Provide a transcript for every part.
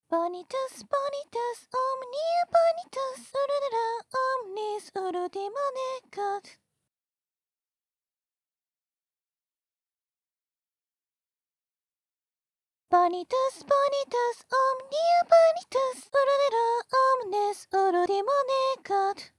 Bonitas, bonitas, omnia bonitas, urudera, omnis ultima necat. Bonitas, bonitas, omnia bonitas, urudera, omnis ultima necat.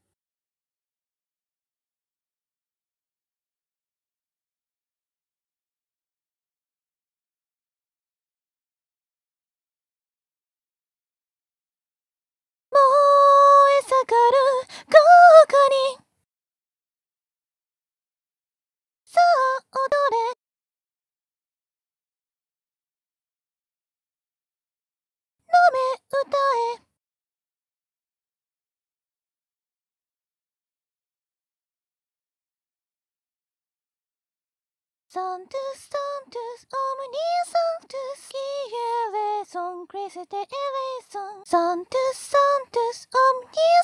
燃え盛る豪華にさあ踊れ飲め歌えサントゥスサントゥスオムニアサントゥスキエレソンクリステエレソンサントゥスサントゥスオムニア